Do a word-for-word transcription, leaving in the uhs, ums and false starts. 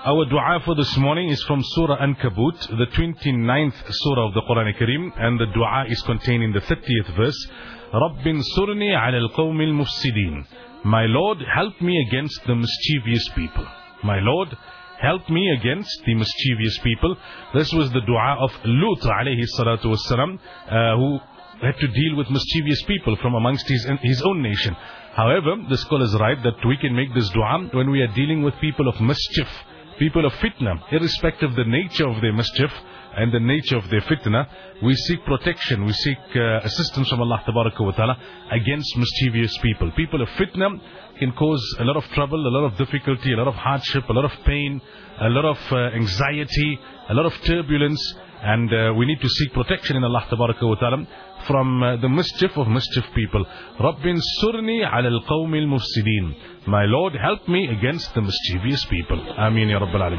Our dua for this morning is from Surah Ankabut, the twenty-ninth Surah of the Quran Kareem, and the dua is contained in the thirtieth verse. Rabbin surni ala al-qawmi al-mufsidin. My Lord, help me against the mischievous people. My Lord, help me against the mischievous people. This was the dua of Lut alayhi salatu wassalam, uh, who had to deal with mischievous people from amongst his, his own nation. However, the scholars write that we can make this dua when we are dealing with people of mischief, people of fitna, irrespective of the nature of their mischief and the nature of their fitna. We seek protection, we seek uh, assistance from Allah Tabaraka wa Ta'ala against mischievous people. People of fitna can cause a lot of trouble, a lot of difficulty, a lot of hardship, a lot of pain, a lot of uh, anxiety, a lot of turbulence, and uh, we need to seek protection in Allah Tabaraka wa Ta'ala from uh, the mischief of mischief people. Rabbin surni ala al-qawmi al-mufsidin. My Lord, help me against the mischievous people. Ameen ya Rabbal Alamin.